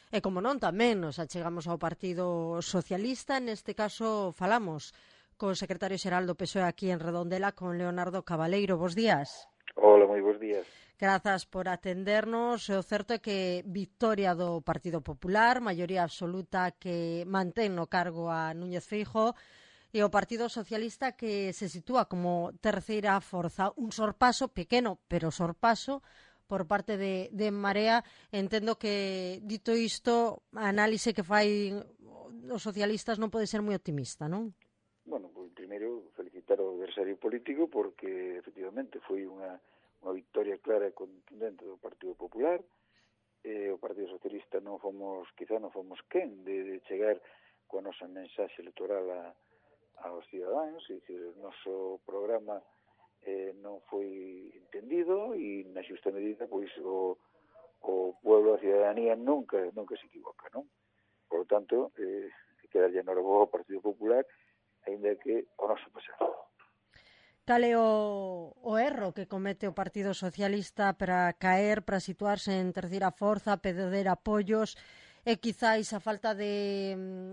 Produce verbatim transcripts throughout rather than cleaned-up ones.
E como non, tamén nos achegamos ao Partido Socialista, neste caso falamos co secretario xeral do P S O E aquí en Redondela, con Leonardo Cabaleiro. Bos días. Hola, moi bons días. Grazas por atendernos. O certo é que victoria do Partido Popular, maioría absoluta que mantén no cargo a Núñez Feijóo, e o Partido Socialista que se sitúa como terceira forza. Un sorpaso pequeno, pero sorpaso por parte de, de Marea. Entendo que, dito isto, a análise que fai os socialistas non pode ser moi optimista, non? Bueno, pues, primeiro felicitar ao adversario político porque efectivamente foi unha, unha victoria clara e contundente do Partido Popular. Eh, o Partido Socialista non fomos, quizá non fomos quen de, de chegar coa nosa mensaxe electoral a, aos cidadáns, e dicir, o noso programa eh, non foi entendido e na xusta medida pois o, o pueblo, a cidadanía nunca nunca se equivoca, non? Por lo tanto, eh, quedarlle enhorabuena ao Partido Popular, ainda que o noso pasado. Cal é o, o erro que comete o Partido Socialista para caer, para situarse en terceira forza, perder apoios e quizáis a falta de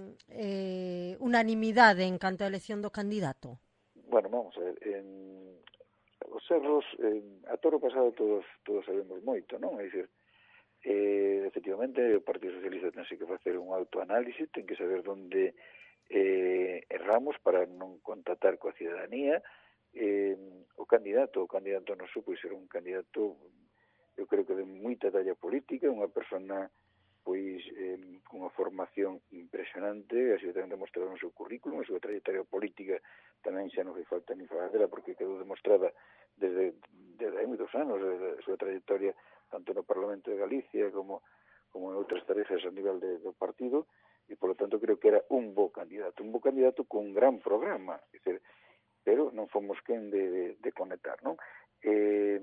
eh, unanimidade en canto á elección do candidato? Bueno, vamos a ver, en, os erros, en, a toro pasado todos todos sabemos moito, non? É dicir, eh, efectivamente, o Partido Socialista ten que facer un autoanálise, ten que saber onde eh, erramos para non contactar coa cidadanía. Eh, o candidato, o candidato noso, pois era un candidato, eu creo que de moita talla política, unha persona pois eh, cunha formación impresionante, así tamén demostrado no seu currículum, a súa trayectoria política tamén xa non fai falta ni falar dela, porque quedou demostrada desde, desde hai moitos anos, a súa trayectoria tanto no Parlamento de Galicia como, como en outras tarefas a nivel de, do partido, e por lo tanto creo que era un bo candidato, un bo candidato con un gran programa, é dicir, pero non fomos quen de, de, de conectar, non? Eh,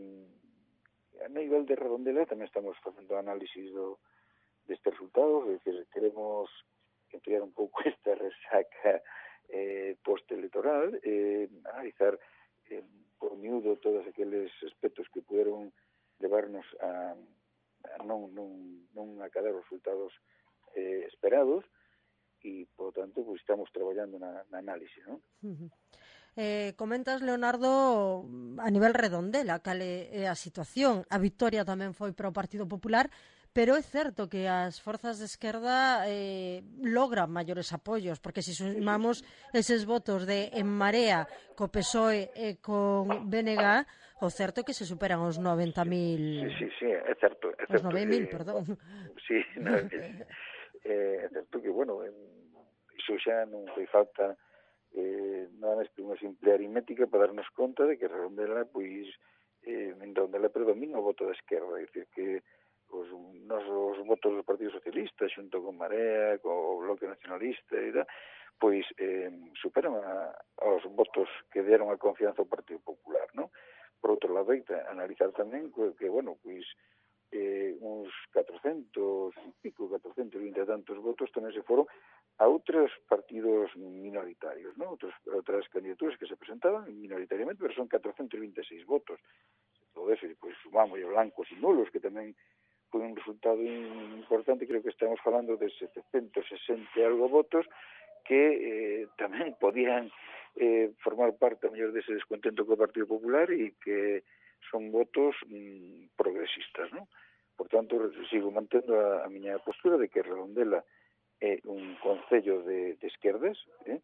a nivel de Redondela tamén estamos facendo análisis do, destes resultados, é dicir, queremos enfriar un pouco esta resaca eh, post-electoral, eh, analizar eh, por miúdo todos aqueles aspectos que puderon levarnos a, a non, non, non acadar os resultados eh, esperados, e, por tanto, pues, estamos traballando na, na análise, non? Uh -huh. Eh, comentas, Leonardo, a nivel Redondela, cal é a situación. A victoria tamén foi para o Partido Popular, pero é certo que as forzas de esquerda eh, logran maiores apoios, porque se sumamos eses votos de En Marea co P S O E e con B N G, o certo é que se superan os noventa mil... Sí, sí, sí, é certo. É certo os nove mil, que, perdón. Sí, no, é, é certo que, bueno, iso xa non fai falta eh, nada máis que unha simple aritmética para darnos conta de que Redondela, pois, eh, en Redondela predomina o voto da esquerda, é dicir, que os nosos votos do Partido Socialista, xunto con Marea, co Bloque Nacionalista e tal, pois eh, superan a, aos votos que deron a confianza ao Partido Popular, non? Por outro lado, hai que analizar tamén que, que bueno, pois, eh, uns catrocentos e pico, catrocentos e vinte e tantos votos tamén se foron a outros partidos minoritarios, ¿no? Outros, outras candidaturas que se presentaban minoritariamente, pero son catrocentos e vinte e seis votos. Todo eso, e pois sumamos os blancos e nulos, que tamén foi un resultado importante, creo que estamos falando de setecentos sesenta e algo votos, que eh, tamén podían eh, formar parte, a mellor, dese descontento co Partido Popular e que son votos mm, progresistas, ¿no? Por tanto, sigo mantendo a, a miña postura de que Redondela é un concello de, de esquerdas, eh?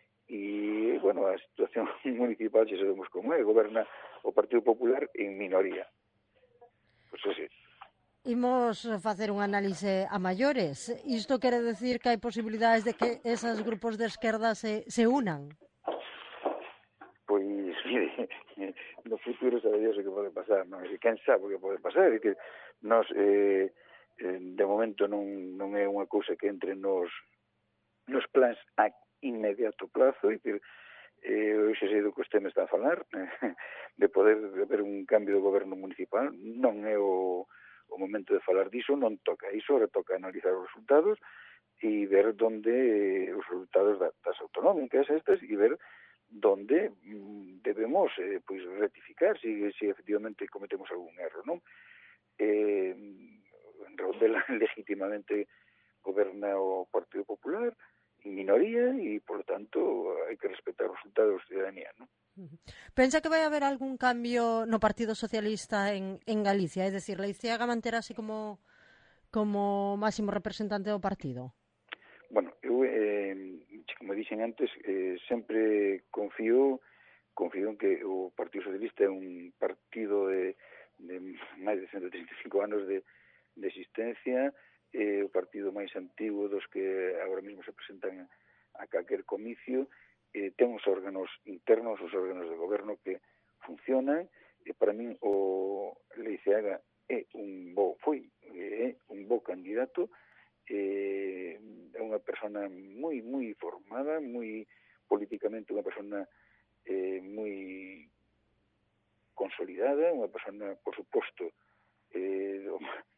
E, bueno, a situación municipal, xa sabemos como é, goberna o Partido Popular en minoría. Pois pues, sí. Imos facer un análise a maiores. Isto quere decir que hai posibilidades de que esos grupos de esquerda se, se unan? Pois, mire, no futuro sabe Dios o que pode pasar, non? E quen sabe o que pode pasar, é que nos... Eh, de momento non, non é unha cousa que entre nos, nos plans a inmediato plazo, e que eh, hoxe sei do que usted me está a falar, de poder haber un cambio de goberno municipal, non é o, o momento de falar diso, non toca iso, ahora toca analizar os resultados e ver donde eh, os resultados das autonómicas estas, e ver donde mm, debemos eh, pois rectificar se si, si efectivamente cometemos algún erro, non? Eh, Redondela legítimamente goberna o Partido Popular en minoría e, por lo tanto, hai que respetar os resultados da ciudadanía, non? Pensa que vai haber algún cambio no Partido Socialista en, en Galicia? É dicir, Leiceaga manterase como, como máximo representante do partido? Bueno, eu, eh, como dixen antes, eh, sempre confío confío en que o Partido Socialista é un partido de, de máis de ciento treinta e cinco anos de, de existencia, é eh, o partido máis antigo dos que agora mesmo se presentan a calquer comicio, eh, ten os órganos internos, os órganos de goberno que funcionan, e para min o Leiceaga é un bo, foi, é un bo candidato, eh, é unha persona moi, moi formada, moi políticamente unha persona eh, moi consolidada, unha persona, por suposto, eh,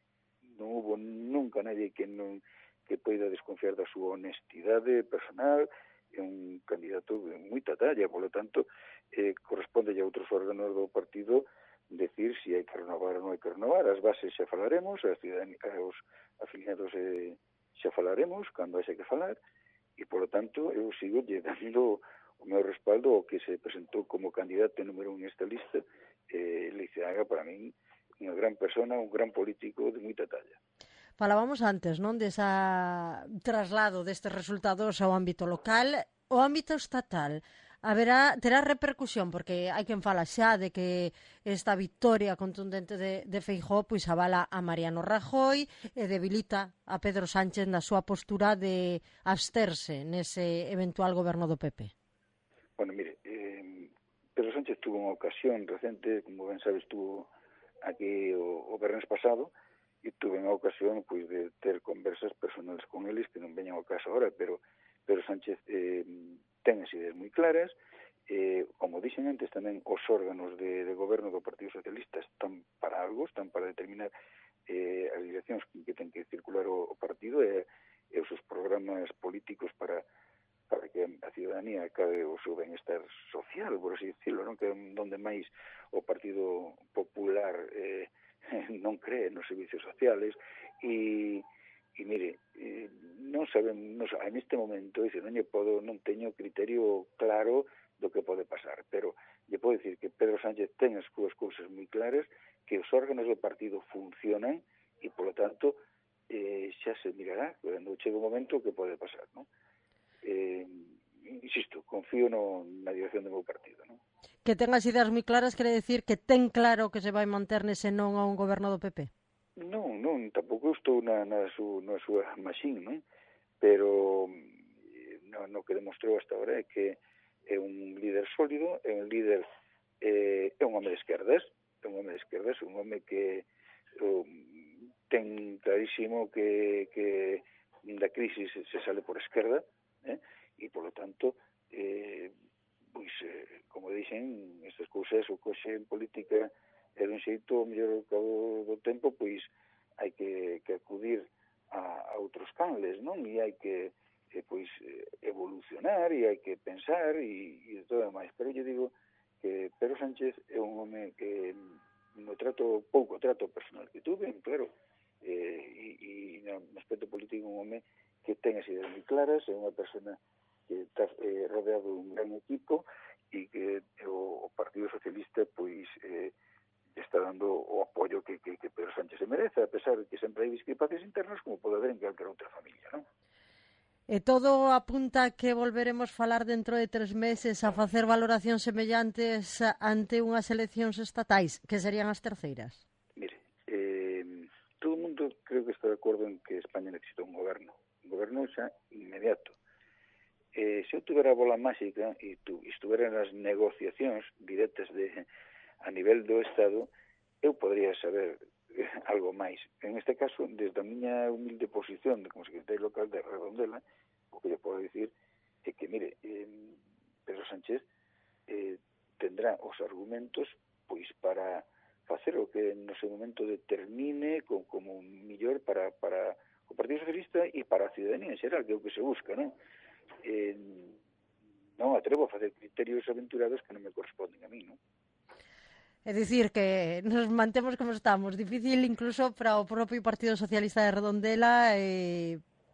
non hubo nunca nadie que non que poida desconfiar da súa honestidade personal, é un candidato de moita talla, polo tanto, eh, corresponde a outros órganos do partido decir se si hai que renovar ou non hai que renovar. As bases xa falaremos, as os afiliados eh, xa falaremos, cando haxe que falar, e, polo tanto, eu sigo lle dando o meu respaldo ao que se presentou como candidato número un nesta lista. eh, Leiceaga, para min, unha gran persona, un gran político de moita talla. Falábamos antes, non, desa traslado destes resultados ao ámbito local. O ámbito estatal haberá, terá repercusión, porque hai quen fala xa de que esta victoria contundente de, de Feijóo pois avala a Mariano Rajoy e debilita a Pedro Sánchez na súa postura de absterse nese eventual goberno do P P. Bueno, mire, eh, Pedro Sánchez tuvo unha ocasión recente, como ben sabes, estuvo aquí o, o vernes pasado, e tuve unha ocasión pois de ter conversas personales con eles que non veñan ao caso ahora, pero Pedro Sánchez eh, ten as ideas moi claras, eh, como dixen antes tamén os órganos de, de goberno do Partido Socialista están para algo, están para determinar eh, as direccións que ten que circular o, o partido e, e os seus programas políticos para para que a ciudadanía acabe o seu benestar social, por así decirlo, non? Que é onde máis o Partido Popular eh, non cree nos servicios sociales e, e mire, eh, non sabemos, en este momento, dice, non, podo, non teño criterio claro do que pode pasar, pero lle podo dicir que Pedro Sánchez ten as súas cousas moi claras, que os órganos do partido funcionan e, polo tanto, eh, xa se mirará, cando chegue o momento, o que pode pasar, non? Eh, insisto, confío no, na dirección do meu partido, non? Que ten as ideas moi claras quere decir que ten claro que se vai manter nese non a un goberno do P P? Non, non, tampouco estou na, na, su, na súa machín, non? Pero no, no que demostrou hasta ahora é que é un líder sólido, é un líder, eh, é un home de esquerdas, é un home de esquerdas, un home que um, ten clarísimo que, que da crisis se sale por esquerda, eh? E, polo tanto, eh, pois, eh, como dixen, estas cousas, o coxe en política é dun xeito, mellor ao cabo do tempo, pois hai que, que acudir a, a outros canles, non? E hai que eh, pois evolucionar e hai que pensar e, e de todo demais. Pero eu digo que Pedro Sánchez é un home que no trato, pouco trato personal que tuve, claro, eh, e, e no aspecto político un home que ten as ideas moi claras, é unha persona que está eh, rodeado dun gran equipo e que o, o Partido Socialista pois eh, está dando o apoio que, que, que Pedro Sánchez se merece, a pesar de que sempre hai discrepancias internas como pode haber en calquera outra familia, non? E todo apunta que volveremos falar dentro de tres meses a facer valoracións semellantes ante unhas eleccións estatais, que serían as terceiras? Mire, eh, todo o mundo creo que está de acordo en que España necesita un goberno, un goberno xa inmediato. Eh, se eu tuvera a bola máxica e tu, estuvera nas negociacións directas de, a nivel do Estado, eu podría saber eh, algo máis. En este caso, desde a miña humilde posición de como secretario local de Redondela, o que eu podo dicir é que, mire, eh, Pedro Sánchez eh, tendrá os argumentos pois para facer o que no seu momento determine como, como millor para, para o Partido Socialista e para a ciudadanía en xeral, que é o que se busca, non? Eh, non atrevo a facer criterios aventurados que non me corresponden a mí, non? É dicir, que nos mantemos como estamos. Difícil incluso para o propio Partido Socialista de Redondela eh,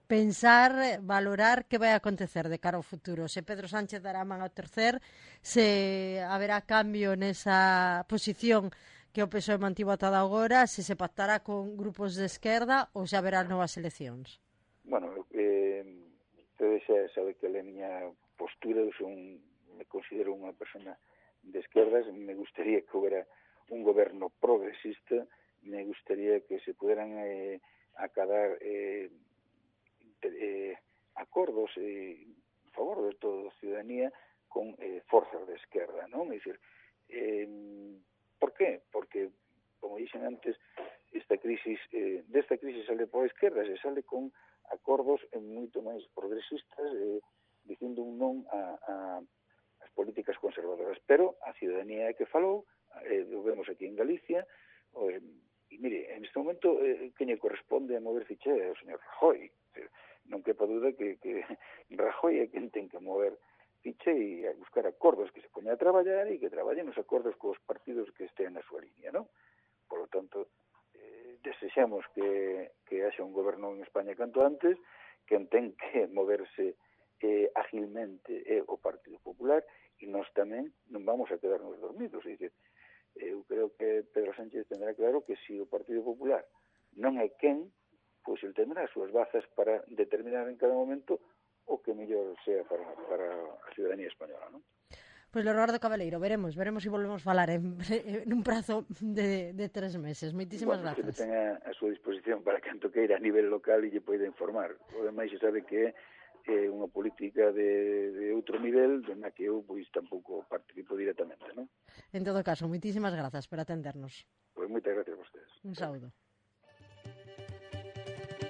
pensar, valorar que vai acontecer de cara ao futuro. Se Pedro Sánchez dará man ao tercer, se haberá cambio nesa posición que o P S O E mantivo ata agora, se se pactará con grupos de esquerda ou se haberá novas eleccións. Bueno, eh, todo xa sabe que a miña postura, eu son, me considero unha persona de esquerdas, me gustaría que houbera un goberno progresista, me gustaría que se puderan eh, acadar eh, eh, acordos eh, a favor de toda a ciudadanía con eh, forzas de esquerda, non? É dicir, eh, por qué? Porque, como dixen antes, esta crisis, eh, desta crisis sale por a esquerda, se sale con acordos moito máis progresistas, eh, dicindo un non a, a as políticas conservadoras, pero a ciudadanía é que falou, eh, o vemos aquí en Galicia, eh, e mire, en este momento eh, que lle corresponde a mover ficha é o señor Rajoy, non quepa duda que, que Rajoy é quen ten que mover ficha e a buscar acordos, que se poña a traballar e que traballen os acordos cos partidos que estén na súa línea, non? Por lo tanto, eh, desexamos que, que haxa un goberno en España canto antes, que ten que moverse eh, agilmente eh, o Partido Popular, e nós tamén non vamos a quedarnos dormidos. É dicir, eu creo que Pedro Sánchez tendrá claro que se o Partido Popular non é quen, pois ele tendrá as súas bazas para determinar en cada momento o que mellor sea para, para a ciudadanía española, non? Pois, Leonardo Cabaleiro, veremos, veremos se volvemos falar en, en un prazo de, de tres meses. Moitísimas bueno, grazas. Bueno, que ten a, a súa disposición para canto queira a nivel local e lle poida informar. O demais se sabe que é unha política de, de outro nivel, na que eu pois tampouco participo directamente, non? En todo caso, moitísimas grazas por atendernos. Pois moitas gracias a vostedes. Un saúdo.